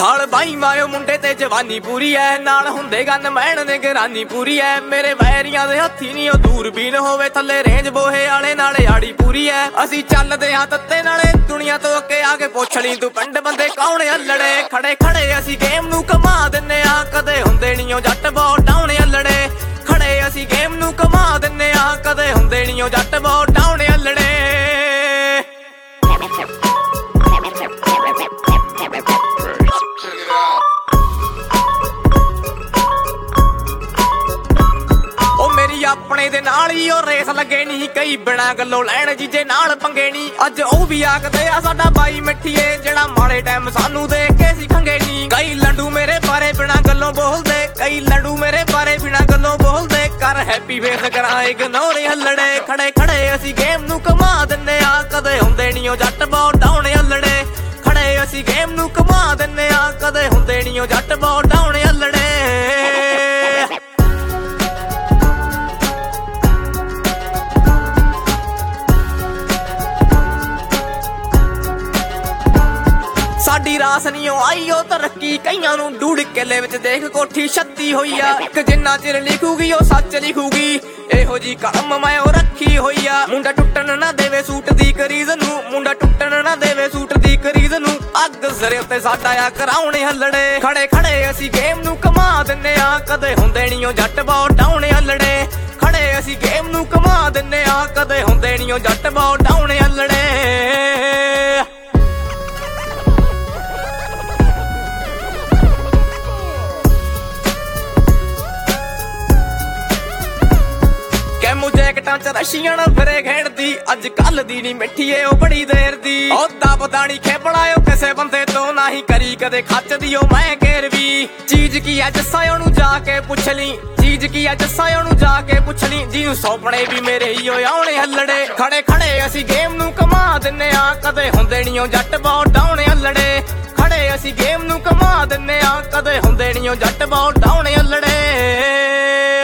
ਸਾਲ ਬਾਈ ਮਾਇਓ ਮੁੰਡੇ ਤੇ ਜਵਾਨੀ ਪੂਰੀ ਐ, ਨਾਲ ਹੁੰਦੇ ਗਨ ਮਹਿਣ ਨਿਗਰਾਨੀ ਪੂਰੀ ਐ। ਮੇਰੇ ਵੈਰੀਆਂ ਦੇ ਹੱਥੀ ਨੀ ਉਹ ਦੂਰਬੀਨ ਹੋਵੇ, ਥੱਲੇ ਰੇਂਜ ਬੋਹੇ ਵਾਲੇ ਨਾਲੇ ਆੜੀ ਪੂਰੀ ਐ। ਅਸੀਂ ਚੱਲਦੇ ਹਾਂ ਤੱਤੇ ਨਾਲੇ ਦੁਨੀਆ ਤੋਂ ਅੱਗੇ ਆ ਕੇ ਪੁੱਛ ਲਈ ਤੂੰ ਪਿੰਡ ਬੰਦੇ ਕੌਣ ਅਲੜੇ। ਖੜੇ ਖੜੇ ਅਸੀਂ ਗੇਮ ਨੂੰ ਕਮਾ ਦਿੰਨੇ ਆ, ਕਦੇ ਹੁੰਦੇ ਨੀ ਉਹ ਜੱਟ ਬਹੁਤ ਡਾਉਣ ਅਲੜੇ। ਖੜੇ ਅਸੀਂ ਗੇਮ ਨੂੰ ਕਮਾ ਦਿੰਨੇ ਆ, ਕਦੇ ਹੁੰਦੇ ਨੀ ਉਹ ਜੱਟ ਬਹੁਤ ਡਾਉਣ ਅਲੜੇ। ਆਪਣੇ ਦੇ ਨਾਲ ਹੀ ਉਹ ਰੇਸ ਲੱਗੇ ਨੀ, ਕਈ ਬਿਨਾਂ ਗੱਲੋਂ ਲੈਣ ਜੀਜੇ ਨਾਲ ਪੰਗੇ ਨੀ। ਅੱਜ ਉਹ ਵੀ ਆਖਦੇ ਆ ਸਾਡਾ ਬਾਈ ਮਿੱਠੀਏ, ਜਿਹੜਾ ਮਾੜੇ ਟਾਈਮ ਸਾਨੂੰ ਦੇਖ ਕੇ ਸੀ ਖੰਗੇ ਨੀ। ਕਈ ਲੰਡੂ ਮੇਰੇ ਬਾਰੇ ਬਿਨਾਂ ਗੱਲੋਂ ਬੋਲਦੇ, ਕਈ ਲੰਡੂ ਮੇਰੇ ਬਾਰੇ ਬਿਨਾਂ ਗੱਲੋਂ ਬੋਲਦੇ। ਕਰ ਹੈਪੀ ਫੇਸ ਕਰਾਂ ਇਗਨੋਰ ਹੱਲੜੇ। ਖੜੇ ਖੜੇ ਅਸੀਂ ਗੇਮ ਨੂੰ ਕਮਾ ਦਿੰਨੇ ਆ, ਕਦੇ ਹੁੰਦੇ ਨੀ ਉਹ ਜੱਟ ਬਹੁਤ ਡਾਉਣ ਹੱਲੜੇ। ਖੜੇ ਅਸੀਂ ਗੇਮ ਨੂੰ ਕਮਾ ਦਿੰਨੇ ਆ, ਕਦੇ ਹੁੰਦੇ ਨੀ ਉਹ ਜੱਟ ਬਹੁਤ ਡਾਉਣ ਹੱਲੜੇ। ਸਾਡੀ ਰਾਸ ਨੀ ਉਹ ਆਈ ਉਹ ਤਰੱਕੀ, ਕਈਆਂ ਨੂੰ ਡੂੜ ਕਿੱਲੇ ਵਿੱਚ ਦੇਖ ਕੋਠੀ ਛੱਤੀ ਹੋਈ ਆ। ਇੱਕ ਜਿੰਨਾ ਚਿਰ ਲਿਖੂਗੀ ਉਹ ਸੱਚ ਲਿਖੂਗੀ, ਇਹੋ ਜੀ ਕਲਮ ਮੈਂ ਉਹ ਰੱਖੀ ਹੋਈ ਆ। ਮੁੰਡਾ ਟੁੱਟਣ ਨਾ ਦੇਵੇ ਸੂਟ ਦੀ ਕਰੀਜ਼ ਨੂੰ, ਮੁੰਡਾ ਟੁੱਟਣ ਨਾ ਦੇਵੇ ਸੂਟ ਦੀ ਕਰੀਜ਼ ਨੂੰ। ਅੱਗ ਸਿਰੇ ਉੱਤੇ ਸਾਡਾ ਆ ਕਰਾਉਣੇ ਹੱਲੜੇ। ਖੜੇ ਖੜੇ ਅਸੀਂ ਗੇਮ ਨੂੰ ਕਮਾ ਦਿੰਨੇ ਆ, ਕਦੇ ਹੁੰਦੇ ਨੀ ਉਹ ਜੱਟ ਬਹੁਤ ਡਾਉਣੇ ਹੱਲੜੇ। ਖੜੇ ਅਸੀਂ ਗੇਮ ਨੂੰ ਕਮਾ ਦਿੰਨੇ ਆ, ਕਦੇ ਹੁੰਦੇ ਨੀ ਉਹ ਜੱਟ ਬਹੁਤ ਡਾਉਣੇ ਹੱਲੜੇ। ਜੈਕਟਾਂ ਚ ਰਸ਼ੀਅਨ ਫਿਰੇ ਖੇਡਦੀ, ਅੱਜ ਕੱਲ ਦੀ ਨੀ ਮਿੱਠੀਏ ਉਹ ਬੜੀ ਦੇਰ ਦੀ। ਉਹ ਦਬਦਾ ਨੀ ਖੇਪੜਾ ਉਹ ਕਿਸੇ ਬੰਦੇ ਤੋਂ, ਨਾ ਹੀ ਕਰੀ ਕਦੇ ਖੱਚਦੀ ਉਹ ਮੈਂ ਘੇਰ ਵੀ। ਚੀਜ਼ ਕੀ ਐ ਜੱਸਾ ਉਹਨੂੰ ਜਾ ਕੇ ਪੁੱਛ ਲਈ, ਚੀਜ਼ ਕੀ ਐ ਜੱਸਾ ਉਹਨੂੰ ਜਾ ਕੇ ਪੁੱਛ ਲਈ। ਜਿਹਨੂੰ ਸੌਪਣੇ ਵੀ ਮੇਰੇ ਹੀ ਉਹ ਆਉਣੇ ਹੱਲੜੇ। ਖੜੇ ਖੜੇ ਅਸੀਂ ਗੇਮ ਨੂੰ ਕਮਾ ਦਿੰਨੇ ਆ, ਕਦੇ ਹੁੰਦੇ ਨੀ ਉਹ ਜੱਟ ਬਹੁਤ ਡਾਉਣੇ ਹੱਲੜੇ। ਖੜੇ ਅਸੀਂ ਗੇਮ ਨੂੰ ਕਮਾ ਦਿੰਨੇ ਆ, ਕਦੇ ਹੁੰਦੇ ਨੀ ਉਹ ਜੱਟ ਬਹੁਤ ਡਾਉਣੇ ਹੱਲੜੇ।